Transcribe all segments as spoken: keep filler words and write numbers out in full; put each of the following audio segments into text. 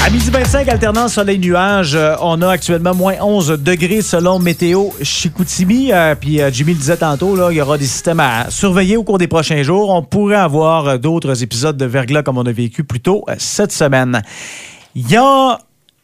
À midi vingt-cinq, alternance soleil-nuage. Euh, on a actuellement moins onze degrés selon Météo Chicoutimi. Euh, puis euh, Jimmy le disait tantôt, là, il y aura des systèmes à surveiller au cours des prochains jours. On pourrait avoir euh, d'autres épisodes de verglas comme on a vécu plus tôt euh, cette semaine. Il y a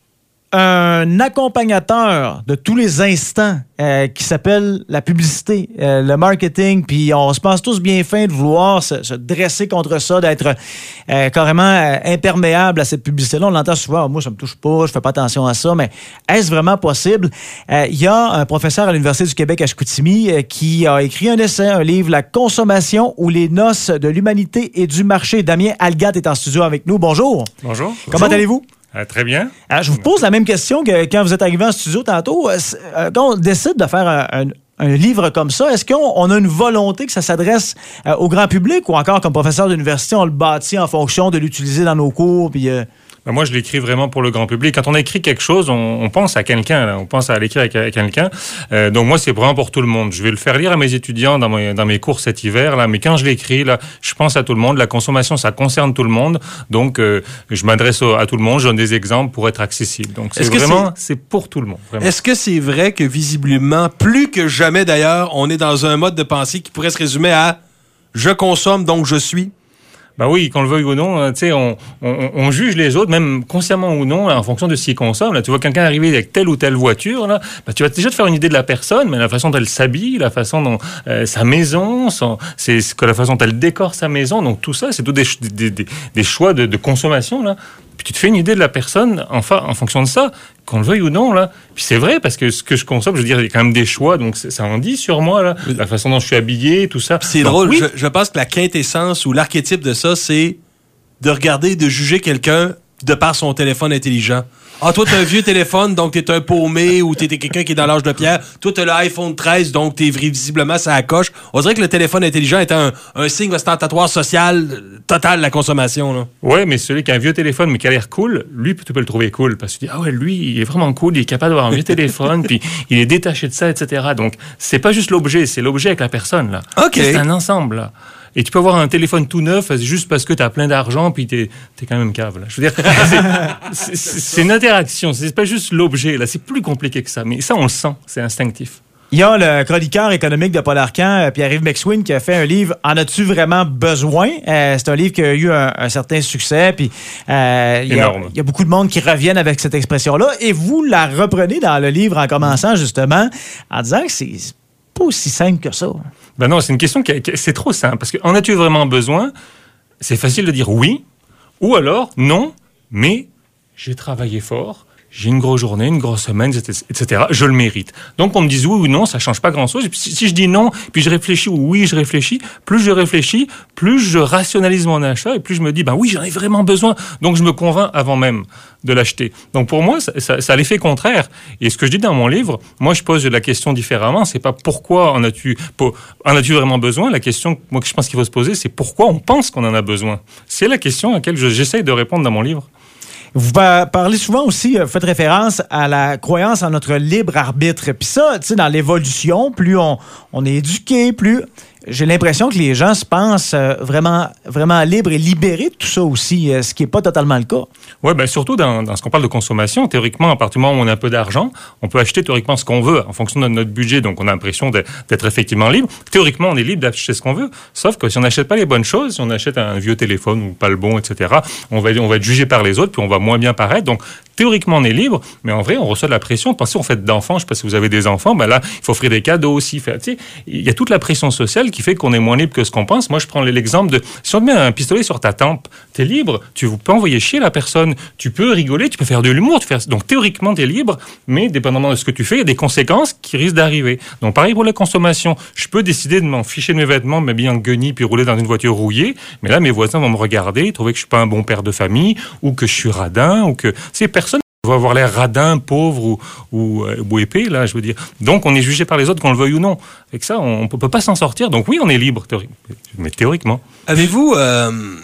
un accompagnateur de tous les instants euh, qui s'appelle la publicité, euh, le marketing, puis on se pense tous bien fin de vouloir se, se dresser contre ça, d'être euh, carrément euh, imperméable à cette publicité-là. On l'entend souvent, moi ça me touche pas, je fais pas attention à ça, mais est-ce vraiment possible? Euh, il y a un professeur à l'Université du Québec à Chicoutimi euh, qui a écrit un essai, un livre, La consommation ou les noces de l'humanité et du marché. Damien Algat est en studio avec nous. Bonjour. Bonjour. Comment Bonjour. allez-vous? Euh, très bien. Alors, je vous pose la même question que quand vous êtes arrivé en studio tantôt. Euh, quand on décide de faire un, un, un livre comme ça, est-ce qu'on on a une volonté que ça s'adresse euh, au grand public ou encore, comme professeur d'université, on le bâtit en fonction de l'utiliser dans nos cours? Puis, euh... ben moi, je l'écris vraiment pour le grand public. Quand on écrit quelque chose, on, on pense à quelqu'un. Là. On pense à l'écrire avec, avec quelqu'un. Euh, donc moi, c'est vraiment pour tout le monde. Je vais le faire lire à mes étudiants dans mes, dans mes cours cet hiver. Là. Mais quand je l'écris, là, je pense à tout le monde. La consommation, ça concerne tout le monde. Donc, euh, je m'adresse à tout le monde. Je donne des exemples pour être accessible. Donc, c'est vraiment, c'est... c'est pour tout le monde. Vraiment. Est-ce que c'est vrai que visiblement, plus que jamais d'ailleurs, on est dans un mode de pensée qui pourrait se résumer à « je consomme, donc je suis ». Ben oui, qu'on le veuille ou non, tu sais, on, on, on juge les autres, même consciemment ou non, en fonction de ce qu'ils consomment. Là, tu vois quelqu'un arriver avec telle ou telle voiture, là, ben, tu vas déjà te faire une idée de la personne, mais la façon dont elle s'habille, la façon dont euh, sa maison, son, c'est, c'est la façon dont elle décore sa maison. Donc tout ça, c'est tout des, des, des, des choix de, de consommation là. Puis tu te fais une idée de la personne, enfin, en fonction de ça, qu'on le veuille ou non, là. Puis c'est vrai, parce que ce que je consomme, je veux dire, il y a quand même des choix, donc ça en dit sur moi, là, la façon dont je suis habillé, tout ça. Puis c'est donc, drôle, oui. je, je pense que la quintessence ou l'archétype de ça, c'est de regarder, de juger quelqu'un de par son téléphone intelligent. Ah, toi, t'as un vieux téléphone, donc t'es un paumé, ou t'es quelqu'un qui est dans l'âge de pierre. Toi, t'as l'iPhone treize, donc t'es visiblement ça coche. On dirait que le téléphone intelligent est un, un signe ostentatoire social total de la consommation, là. Ouais, mais celui qui a un vieux téléphone, mais qui a l'air cool, lui, tu peux le trouver cool. Parce que tu dis, ah ouais, lui, il est vraiment cool, il est capable d'avoir un vieux téléphone, puis il est détaché de ça, et cetera. Donc, c'est pas juste l'objet, c'est l'objet avec la personne, là. OK. C'est un ensemble, là. Et tu peux avoir un téléphone tout neuf juste parce que tu as plein d'argent puis t'es, t'es quand même cave. Là. Je veux dire, c'est, c'est, c'est une interaction. C'est pas juste l'objet. Là, c'est plus compliqué que ça. Mais ça, on le sent. C'est instinctif. Il y a le chroniqueur économique de Paul Arcand, Pierre-Yves McSween, qui a fait un livre « En as-tu vraiment besoin? Euh, » C'est un livre qui a eu un, un certain succès. Puis euh, il y a, il y a beaucoup de monde qui reviennent avec cette expression-là. Et vous la reprenez dans le livre en commençant, justement, en disant que c'est pas aussi simple que ça. Ben non, c'est une question qui, qui c'est trop simple. Parce que en as-tu vraiment besoin? C'est facile de dire oui. Ou alors, non, mais j'ai travaillé fort. J'ai une grosse journée, une grosse semaine, et cetera. Je le mérite. Donc, qu'on me dise oui ou non, ça change pas grand-chose. Et puis, si, si je dis non, puis je réfléchis ou oui, je réfléchis, plus je réfléchis, plus je rationalise mon achat et plus je me dis, ben oui, j'en ai vraiment besoin. Donc, je me convainc avant même de l'acheter. Donc, pour moi, ça, ça, ça a l'effet contraire. Et ce que je dis dans mon livre, moi, je pose la question différemment. C'est pas pourquoi en as-tu, pour, en as-tu vraiment besoin? La question, moi, que je pense qu'il faut se poser, c'est pourquoi on pense qu'on en a besoin. C'est la question à laquelle je, j'essaye de répondre dans mon livre. Vous parlez souvent aussi, vous faites référence à la croyance en notre libre arbitre. Puis ça, tu sais, dans l'évolution, plus on, on est éduqué, plus... J'ai l'impression que les gens se pensent euh, vraiment, vraiment libres et libérés de tout ça aussi, euh, ce qui n'est pas totalement le cas. Oui, bien surtout dans, dans ce qu'on parle de consommation, théoriquement, à partir du moment où on a un peu d'argent, on peut acheter théoriquement ce qu'on veut en fonction de notre budget. Donc, on a l'impression de, d'être effectivement libre. Théoriquement, on est libre d'acheter ce qu'on veut. Sauf que si on n'achète pas les bonnes choses, si on achète un vieux téléphone ou pas le bon, et cetera, on va, on va être jugé par les autres, puis on va moins bien paraître. Donc, théoriquement, on est libre, mais en vrai, on reçoit de la pression. Pensez, on fait d'enfants, je ne sais pas si vous avez des enfants, ben là, il faut offrir des cadeaux aussi. Tu sais, il y a toute la pression sociale qui fait qu'on est moins libre que ce qu'on pense. Moi, je prends l'exemple de, si on te met un pistolet sur ta tempe, t'es libre, tu peux envoyer chier la personne, tu peux rigoler, tu peux faire de l'humour, tu fais... donc théoriquement, t'es libre, mais dépendamment de ce que tu fais, il y a des conséquences qui risquent d'arriver. Donc, pareil pour la consommation. Je peux décider de m'en ficher de mes vêtements, de m'habiller en guenille, puis rouler dans une voiture rouillée, mais là, mes voisins vont me regarder, trouver que je suis pas un bon père de famille, ou que je suis radin, ou que... C'est personne va avoir l'air radin, pauvre ou, ou, euh, ou épais, là, je veux dire. Donc, on est jugé par les autres, qu'on le veuille ou non. Avec ça, on ne peut pas s'en sortir. Donc, oui, on est libre, théori- mais théoriquement. Avez-vous... Euh,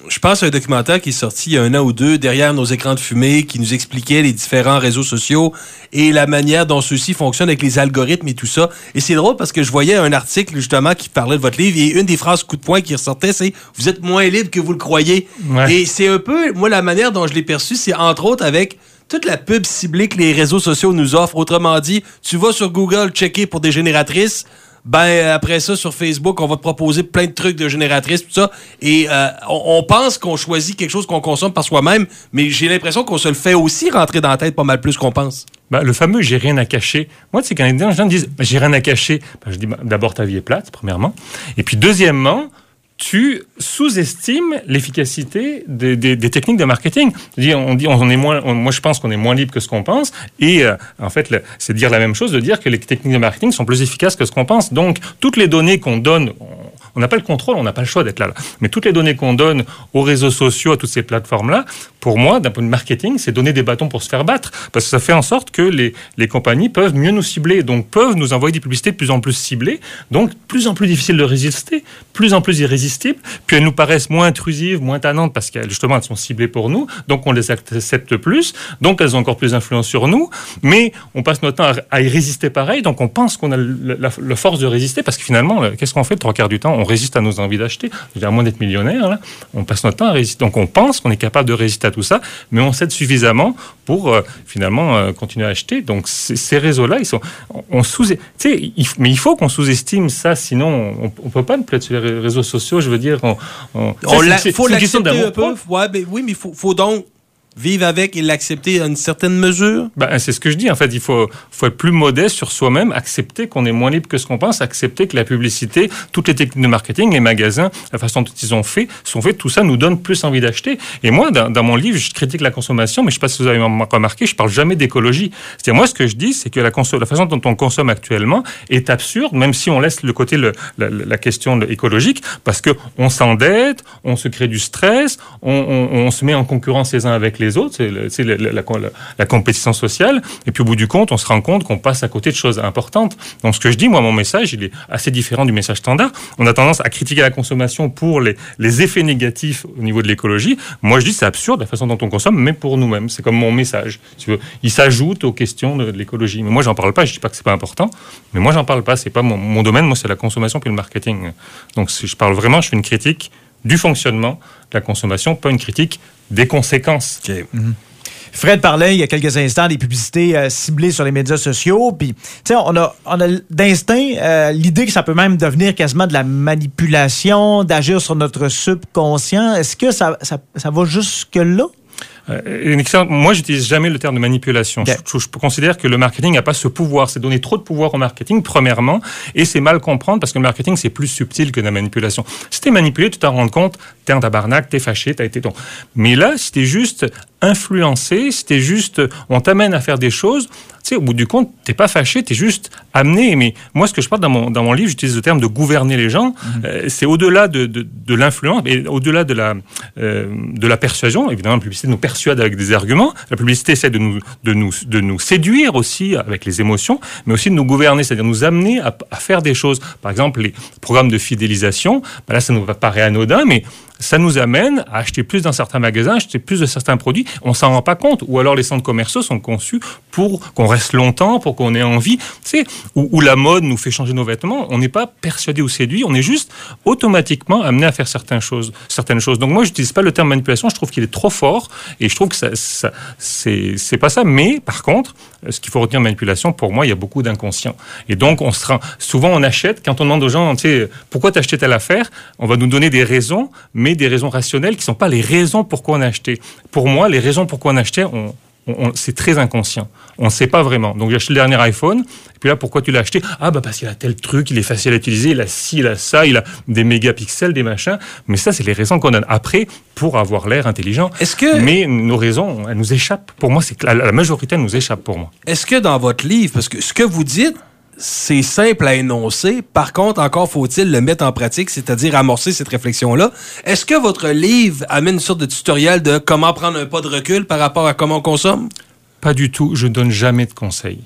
je pense à un documentaire qui est sorti il y a un an ou deux, derrière nos écrans de fumée, qui nous expliquait les différents réseaux sociaux et la manière dont ceux-ci fonctionnent avec les algorithmes et tout ça. Et c'est drôle parce que je voyais un article justement qui parlait de votre livre et une des phrases coup de poing qui ressortait, c'est « Vous êtes moins libre que vous le croyez ouais. ». Et c'est un peu, moi, la manière dont je l'ai perçu, c'est entre autres avec toute la pub ciblée que les réseaux sociaux nous offrent. Autrement dit, tu vas sur Google checker pour des génératrices, ben après ça, sur Facebook, on va te proposer plein de trucs de génératrices, tout ça. Et euh, on, on pense qu'on choisit quelque chose qu'on consomme par soi-même, mais j'ai l'impression qu'on se le fait aussi rentrer dans la tête pas mal plus qu'on pense. Ben, le fameux « j'ai rien à cacher ». Moi, tu sais, quand les gens me disent ben, « j'ai rien à cacher ben, », je dis ben, d'abord, ta vie est plate, premièrement. Et puis, deuxièmement, tu sous-estimes l'efficacité des, des, des techniques de marketing. On dit, on est moins, on, moi, je pense qu'on est moins libre que ce qu'on pense. Et euh, en fait, le, c'est dire la même chose, de dire que les techniques de marketing sont plus efficaces que ce qu'on pense. Donc, toutes les données qu'on donne, on n'a pas le contrôle, on n'a pas le choix d'être là, là. Mais toutes les données qu'on donne aux réseaux sociaux, à toutes ces plateformes-là, pour moi, d'un point de vue marketing, c'est donner des bâtons pour se faire battre. Parce que ça fait en sorte que les, les compagnies peuvent mieux nous cibler. Donc, peuvent nous envoyer des publicités de plus en plus ciblées. Donc, plus en plus difficile de résister, plus en plus irrésistibles. Puis elles nous paraissent moins intrusives, moins tannantes parce qu'elles justement elles sont ciblées pour nous, donc on les accepte plus, donc elles ont encore plus d'influence sur nous, mais on passe notre temps à, à y résister pareil, donc on pense qu'on a la, la, la force de résister parce que finalement, qu'est-ce qu'on fait le trois quarts du temps? On résiste à nos envies d'acheter, à moins d'être millionnaire, là, on passe notre temps à résister, donc on pense qu'on est capable de résister à tout ça, mais on s'aide suffisamment pour euh, finalement euh, continuer à acheter. Donc c- ces réseaux-là, ils sont, on, on sous, tu sais, il, mais il faut qu'on sous-estime ça, sinon on, on peut pas nous plaire sur les réseaux sociaux. Je veux dire, on, on, on l'a, c'est, faut c'est l'accepter un peu. Ouais, ben, oui, mais il faut, faut donc vivre avec et l'accepter à une certaine mesure. Ben, c'est ce que je dis. En fait, il faut, faut être plus modeste sur soi-même, accepter qu'on est moins libre que ce qu'on pense, accepter que la publicité, toutes les techniques de marketing, les magasins, la façon dont ils ont fait, sont faits, tout ça nous donne plus envie d'acheter. Et moi, dans, dans mon livre, je critique la consommation, mais je ne sais pas si vous avez remarqué, je parle jamais d'écologie. C'est-à-dire, moi, ce que je dis, c'est que la, conso- la façon dont on consomme actuellement est absurde, même si on laisse le côté le, la, la question écologique, parce que on s'endette, on se crée du stress, on, on, on se met en concurrence les uns avec les les autres, c'est, le, c'est la, la, la, la compétition sociale, et puis au bout du compte, on se rend compte qu'on passe à côté de choses importantes. Donc ce que je dis, moi, mon message, il est assez différent du message standard. On a tendance à critiquer la consommation pour les, les effets négatifs au niveau de l'écologie. Moi, je dis, c'est absurde la façon dont on consomme, mais pour nous-mêmes. C'est comme mon message. Tu veux. Il s'ajoute aux questions de, de l'écologie. Mais moi, j'en parle pas, je dis pas que c'est pas important, mais moi, j'en parle pas, c'est pas mon, mon domaine, moi, c'est la consommation puis le marketing. Donc je parle vraiment, je fais une critique du fonctionnement de la consommation, pas une critique des conséquences. Okay. Mm-hmm. Fred parlait il y a quelques instants des publicités euh, ciblées sur les médias sociaux. Puis, tu sais, on a, on a d'instinct euh, l'idée que ça peut même devenir quasiment de la manipulation, d'agir sur notre subconscient. Est-ce que ça, ça, ça va jusque-là? Euh, moi, j'utilise jamais le terme de manipulation. Okay. Je, je, je considère que le marketing n'a pas ce pouvoir. C'est donner trop de pouvoir au marketing, premièrement, et c'est mal comprendre parce que le marketing, c'est plus subtil que la manipulation. Si t'es manipulé, tu t'en rends compte, t'es en tabarnak, t'es fâché, t'as été ton... Mais là, si t'es juste influencé, si t'es juste... On t'amène à faire des choses... Tu sais, au bout du compte, t'es pas fâché, t'es juste amené. Mais moi, ce que je parle dans mon, dans mon livre, j'utilise le terme de gouverner les gens. Mmh. Euh, c'est au-delà de, de, de l'influence, et au-delà de la, euh, de la persuasion. Évidemment, la publicité nous persuade avec des arguments. La publicité essaie de nous, de nous, de nous séduire aussi avec les émotions, mais aussi de nous gouverner, c'est-à-dire nous amener à, à faire des choses. Par exemple, les programmes de fidélisation, ben là, ça nous paraît anodin, mais ça nous amène à acheter plus dans certains magasins, acheter plus de certains produits. On s'en rend pas compte. Ou alors les centres commerciaux sont conçus pour qu'on reste longtemps, pour qu'on ait envie. Tu sais, où, où la mode nous fait changer nos vêtements. On n'est pas persuadé ou séduit. On est juste automatiquement amené à faire certaines choses. Certaines choses. Donc moi, je n'utilise pas le terme manipulation. Je trouve qu'il est trop fort et je trouve que ça, ça, c'est, c'est pas ça. Mais par contre, ce qu'il faut retenir de manipulation, pour moi, il y a beaucoup d'inconscient. Et donc, on se rend. Souvent, on achète. Quand on demande aux gens, tu sais, pourquoi t'as acheté telle affaire, on va nous donner des raisons. Mais des raisons rationnelles qui ne sont pas les raisons pourquoi on a acheté. Pour moi, les raisons pourquoi on a acheté, on, on, on, c'est très inconscient. On ne sait pas vraiment. Donc, j'ai acheté le dernier iPhone, et puis là, pourquoi tu l'as acheté? Ah, bah parce qu'il a tel truc, il est facile à utiliser, il a ci, il a ça, il a des mégapixels, des machins. Mais ça, c'est les raisons qu'on donne après pour avoir l'air intelligent. Est-ce que... Mais nos raisons, elles nous échappent. Pour moi, c'est que la, la majorité nous échappe, pour moi. Est-ce que dans votre livre, parce que ce que vous dites, c'est simple à énoncer. Par contre, encore faut-il le mettre en pratique, c'est-à-dire amorcer cette réflexion-là. Est-ce que votre livre amène une sorte de tutoriel de comment prendre un pas de recul par rapport à comment on consomme? Pas du tout. Je ne donne jamais de conseils.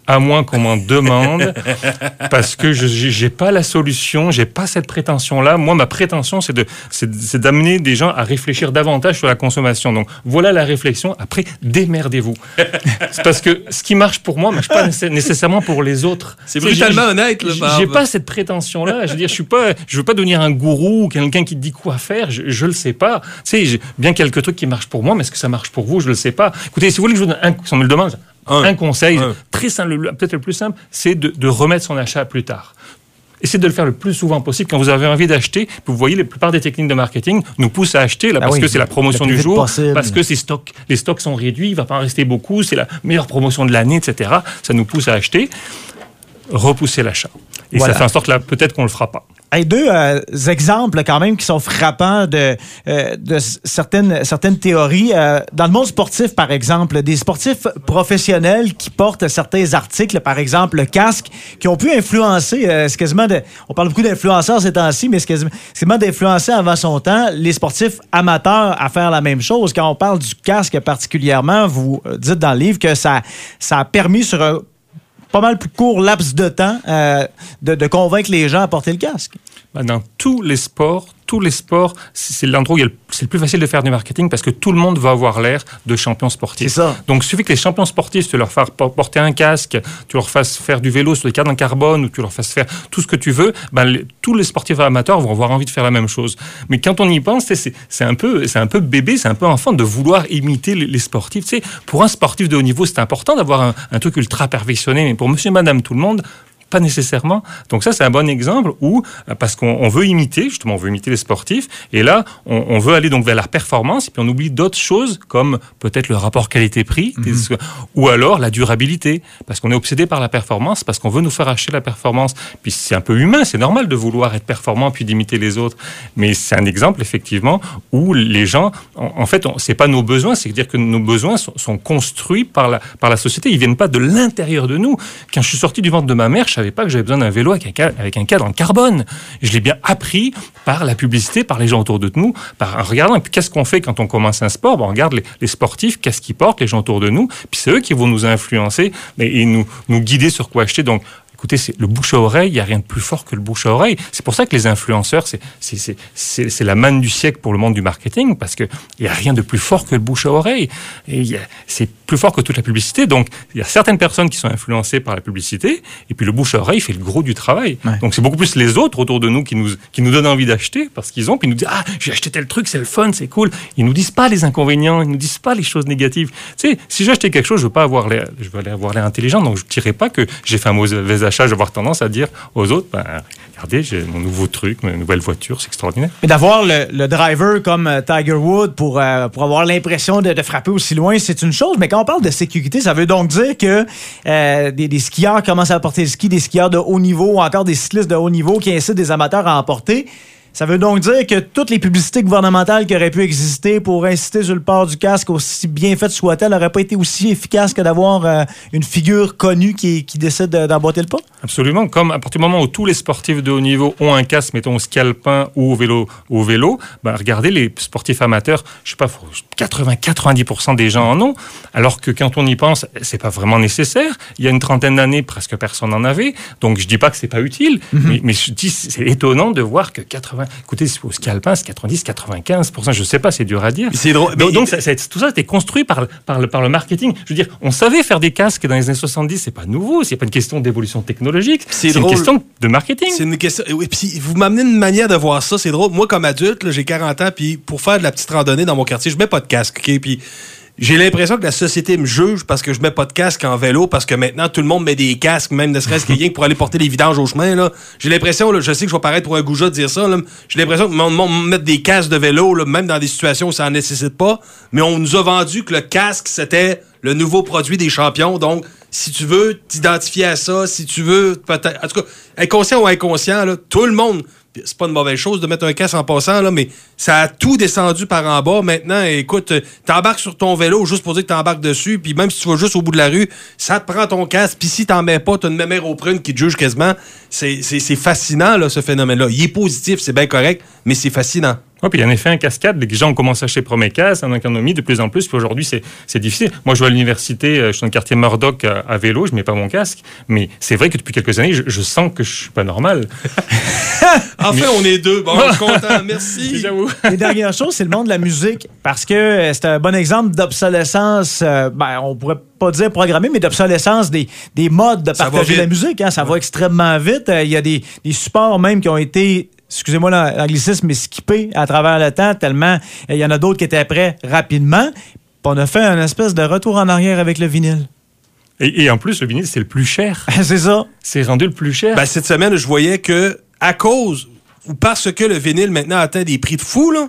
à moins qu'on m'en demande, parce que je j'ai pas la solution, j'ai pas cette prétention-là. Moi, ma prétention, c'est de c'est, c'est d'amener des gens à réfléchir davantage sur la consommation. Donc, voilà la réflexion. Après, démerdez-vous. C'est parce que ce qui marche pour moi, marche pas nécessairement pour les autres. C'est brutalement honnête, là. J'ai, j'ai pas cette prétention-là. Je veux dire, je suis pas, je veux pas devenir un gourou ou quelqu'un qui te dit quoi faire. Je, je le sais pas. Tu sais, j'ai bien quelques trucs qui marchent pour moi, mais est-ce que ça marche pour vous? Je le sais pas. Écoutez, si vous voulez que je vous donne un, si on me le demande, Un, un conseil un. très simple, peut-être le plus simple, c'est de, de remettre son achat plus tard. Essayez de le faire le plus souvent possible quand vous avez envie d'acheter. Vous voyez, la plupart des techniques de marketing nous poussent à acheter là, ah parce oui, que c'est la promotion du jour, possible. Parce que ces stocks, les stocks sont réduits, il ne va pas en rester beaucoup, c'est la meilleure promotion de l'année, et cetera. Ça nous pousse à acheter. Repousser l'achat. Et voilà. Ça fait en sorte que là, peut-être qu'on ne le fera pas. Hey, deux euh, exemples quand même qui sont frappants de, euh, de certaines, certaines théories. Euh, dans le monde sportif, par exemple, des sportifs professionnels qui portent certains articles, par exemple le casque, qui ont pu influencer, euh, c'est quasiment de, on parle beaucoup d'influenceurs ces temps-ci, mais c'est quasiment, c'est quasiment d'influencer avant son temps les sportifs amateurs à faire la même chose. Quand on parle du casque particulièrement, vous dites dans le livre que ça, ça a permis sur un pas mal plus court laps de temps euh, de, de convaincre les gens à porter le casque. Dans tous les sports, tous les sports, c'est l'endroit où il y a le, c'est le plus facile de faire du marketing parce que tout le monde va avoir l'air de champion sportif. C'est ça. Donc, il suffit que les champions sportifs, tu leur fasses porter un casque, tu leur fasses faire du vélo sur des cadres en carbone ou tu leur fasses faire tout ce que tu veux, ben, les, tous les sportifs amateurs vont avoir envie de faire la même chose. Mais quand on y pense, c'est, c'est, un, peu, c'est un peu bébé, c'est un peu enfant de vouloir imiter les, les sportifs. Tu sais, pour un sportif de haut niveau, c'est important d'avoir un, un truc ultra perfectionné, mais pour monsieur, madame, tout le monde, pas nécessairement. Donc ça, c'est un bon exemple où, parce qu'on on veut imiter, justement, on veut imiter les sportifs, et là, on, on veut aller donc vers la performance, et puis on oublie d'autres choses, comme peut-être le rapport qualité-prix, mm-hmm. ou alors la durabilité, parce qu'on est obsédé par la performance, parce qu'on veut nous faire acheter la performance. Puis c'est un peu humain, c'est normal de vouloir être performant, puis d'imiter les autres. Mais c'est un exemple, effectivement, où les gens, en, en fait, on, c'est pas nos besoins, c'est-à-dire que nos besoins sont, sont construits par la, par la société, ils viennent pas de l'intérieur de nous. Quand je suis sorti du ventre de ma mère, je savais pas que j'avais besoin d'un vélo avec un cadre, avec un cadre en carbone. Je l'ai bien appris par la publicité, par les gens autour de nous, par en regardant. Et puis qu'est-ce qu'on fait quand on commence un sport? Ben, on regarde les, les sportifs, qu'est-ce qu'ils portent, les gens autour de nous. Puis c'est eux qui vont nous influencer et nous, nous guider sur quoi acheter. Donc, écoutez, c'est le bouche à oreille, il n'y a rien de plus fort que le bouche à oreille. C'est pour ça que les influenceurs, c'est, c'est, c'est, c'est, c'est la manne du siècle pour le monde du marketing, parce qu'il n'y a rien de plus fort que le bouche à oreille. Et y a, c'est plus fort que toute la publicité. Donc, il y a certaines personnes qui sont influencées par la publicité, et puis le bouche à oreille fait le gros du travail. Ouais. Donc, c'est beaucoup plus les autres autour de nous qui nous, qui nous donnent envie d'acheter, parce qu'ils ont, puis ils nous disent « Ah, j'ai acheté tel truc, c'est le fun, c'est cool ». Ils nous disent pas les inconvénients, ils nous disent pas les choses négatives. Tu sais, si j'ai acheté quelque chose, je veux pas avoir l'air, je veux avoir l'air intelligent, donc je dirais pas que j'ai fait un mauvais achat. Je vais avoir tendance à dire aux autres, ben, regardez, j'ai mon nouveau truc, ma nouvelle voiture, c'est extraordinaire. Mais d'avoir le, le driver comme Tiger Woods pour, euh, pour avoir l'impression de, de frapper aussi loin, c'est une chose. Mais quand on parle de sécurité, ça veut donc dire que euh, des, des skieurs commencent à porter le ski, des skieurs de haut niveau ou encore des cyclistes de haut niveau qui incitent des amateurs à en porter. Ça veut donc dire que toutes les publicités gouvernementales qui auraient pu exister pour inciter sur le port du casque, aussi bien faites soient-elles, n'auraient pas été aussi efficaces que d'avoir euh, une figure connue qui, qui décide d'emboîter le pas? Absolument. Comme à partir du moment où tous les sportifs de haut niveau ont un casque, mettons au ski alpin ou au vélo, au vélo, ben regardez les sportifs amateurs, je sais pas, quatre-vingts à quatre-vingt-dix pour cent des gens en ont, alors que quand on y pense, c'est pas vraiment nécessaire. Il y a une trentaine d'années, presque personne n'en avait. Donc je dis pas que c'est pas utile, mm-hmm. mais, mais je dis c'est étonnant de voir que quatre-vingts Écoutez, au ski alpin, c'est quatre-vingt-dix à quatre-vingt-quinze pour cent, je ne sais pas, c'est dur à dire. C'est drôle. Donc, donc ça, ça, tout ça a été construit par, par, le, par le marketing. Je veux dire, on savait faire des casques dans les années soixante-dix, c'est pas nouveau, c'est pas une question d'évolution technologique, c'est, c'est une question de marketing. C'est une question. Oui, puis vous m'amenez une manière de voir ça, c'est drôle. Moi, comme adulte, là, j'ai quarante ans, puis pour faire de la petite randonnée dans mon quartier, je mets pas de casque, OK? Puis j'ai l'impression que la société me juge parce que je mets pas de casque en vélo, parce que maintenant, tout le monde met des casques, même ne serait-ce que rien que pour aller porter les vidanges au chemin, là. J'ai l'impression, là, je sais que je vais paraître pour un goujat de dire ça, là, j'ai l'impression que le monde met des casques de vélo, là, même dans des situations où ça en nécessite pas, mais on nous a vendu que le casque, c'était le nouveau produit des champions, donc si tu veux t'identifier à ça, si tu veux, peut-être, en tout cas, inconscient ou inconscient, là, tout le monde... C'est pas une mauvaise chose de mettre un casque en passant, là, mais ça a tout descendu par en bas. Maintenant, écoute, t'embarques sur ton vélo juste pour dire que t'embarques dessus, puis même si tu vas juste au bout de la rue, ça te prend ton casque, puis si t'en mets pas, t'as une mémère au prune qui te juge quasiment. C'est, c'est, c'est fascinant, là, ce phénomène-là. Il est positif, c'est bien correct, mais c'est fascinant. Oui, puis il y a un effet en cascade. Les gens ont commencé à acheter Promécas, en économie de plus en plus. Puis aujourd'hui, c'est, c'est difficile. Moi, je vais à l'université, je suis dans le quartier Murdoch à, à vélo, je ne mets pas mon casque. Mais c'est vrai que depuis quelques années, je, je sens que je ne suis pas normal. Enfin, mais... on est deux. Bon, je suis content. Merci. J'avoue. Les dernières choses, c'est le monde de la musique. Parce que euh, c'est un bon exemple d'obsolescence, euh, ben, on pourrait pas dire programmée, mais d'obsolescence des, des modes de partager la musique. Hein, ça ouais. va extrêmement vite. Il euh, y a des, des supports même qui ont été, excusez-moi l'anglicisme, mais skippés à travers le temps, tellement il euh, y en a d'autres qui étaient prêts rapidement. Puis on a fait un espèce de retour en arrière avec le vinyle. Et, et en plus, le vinyle, c'est le plus cher. C'est ça. C'est rendu le plus cher. Ben, cette semaine, je voyais que à cause ou parce que le vinyle maintenant atteint des prix de fou, là,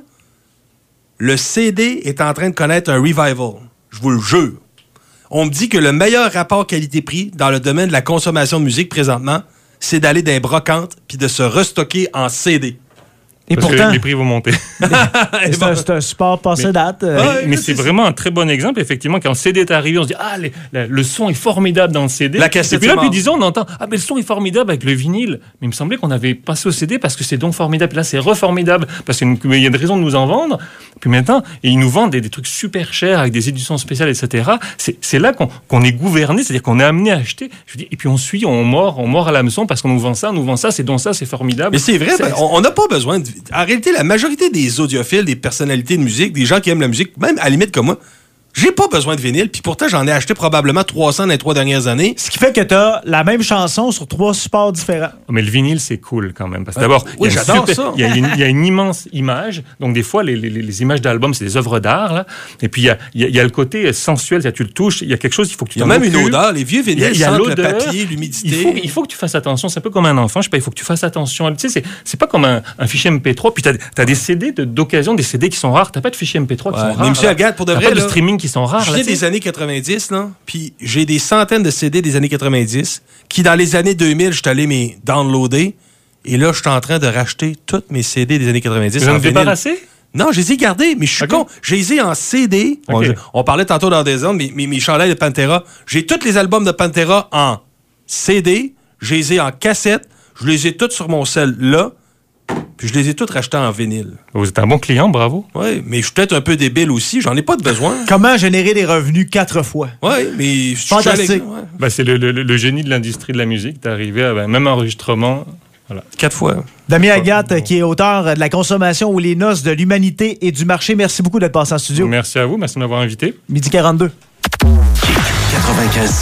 le C D est en train de connaître un revival. Je vous le jure. On me dit que le meilleur rapport qualité-prix dans le domaine de la consommation de musique présentement, c'est d'aller dans les brocantes puis de se restocker en C D. Et Parce pourtant, que les prix vont monter. c'est, un, c'est un support passé mais, date. Euh, mais, ouais, mais c'est, c'est vraiment un très bon exemple. Effectivement, quand le C D est arrivé, on se dit ah les, le, le son est formidable dans le C D. La cassette. Et puis là, puis disons, on entend ah mais le son est formidable avec le vinyle. Mais il me semblait qu'on avait passé au C D parce que c'est donc formidable. Et là, c'est reformidable parce qu'il y a des raisons de nous en vendre. Puis maintenant, et ils nous vendent des, des trucs super chers avec des éditions spéciales, et cetera. C'est, c'est là qu'on, qu'on est gouverné, c'est-à-dire qu'on est amené à acheter. Je dis, et puis on suit, on mord, on mord à l'hameçon parce qu'on nous vend ça, on nous vend ça, c'est donc ça, c'est formidable. Mais c'est vrai, c'est, ben, on n'a pas besoin de. En réalité, la majorité des audiophiles, des personnalités de musique, des gens qui aiment la musique, même à la limite comme moi, j'ai pas besoin de vinyle, puis pourtant j'en ai acheté probablement trois cents dans les trois dernières années. Ce qui fait que t'as la même chanson sur trois supports différents. Mais le vinyle, c'est cool quand même. Parce que d'abord, oui, il y a j'adore super, ça. Il y, a une, il y a une immense image. Donc, des fois, les, les, les images d'albums, c'est des œuvres d'art. Là. Et puis, il y, a, il, y a, il y a le côté sensuel. Tu le touches. Il y a quelque chose, il faut que tu t'en Il y a même occupes. une odeur. Les vieux vinyles, il y a, il y a sentent l'odeur, le papier, l'humidité. Il faut, il faut que tu fasses attention. C'est un peu comme un enfant. Je sais pas, il faut que tu fasses attention. Tu sais, c'est, c'est pas comme un, un fichier M P trois. Puis, tu as des C D de, d'occasion, des C D qui sont rares. Tu n'as pas de fichiers M P trois qui Ouais, sont mais rares. monsieur Agathe, pour de t'as vrai, pas de là, streaming qui sont rares. Je là, viens des années quatre-vingt-dix, là, puis j'ai des centaines de C D des années quatre-vingt-dix qui, dans les années deux mille, je suis allé mes downloader. Et là, je suis en train de racheter tous mes C D des années quatre-vingt-dix. Tu en débarrassé? Non, je les ai gardés, mais je suis okay. con. Je les ai en C D. Okay. On, on parlait tantôt dans des zones, mais mes, mes chandails de Pantera. J'ai tous les albums de Pantera en C D. Je les ai en cassette. Je les ai tous sur mon sel là. Puis je les ai tous rachetés en vinyle. Vous êtes un bon client, bravo. Oui, mais je suis peut-être un peu débile aussi. J'en ai pas de besoin. Comment générer des revenus quatre fois? Oui, mais... Fantastique. Ouais. Ben, c'est le, le, le génie de l'industrie de la musique d'arriver à ben, même enregistrement... Voilà. Quatre fois. Damien Agathe, bon. qui est auteur de La consommation ou les noces de l'humanité et du marché. Merci beaucoup d'être passé en studio. Merci à vous. Merci de m'avoir invité. Midi quarante-deux. quatre-vingt-quinze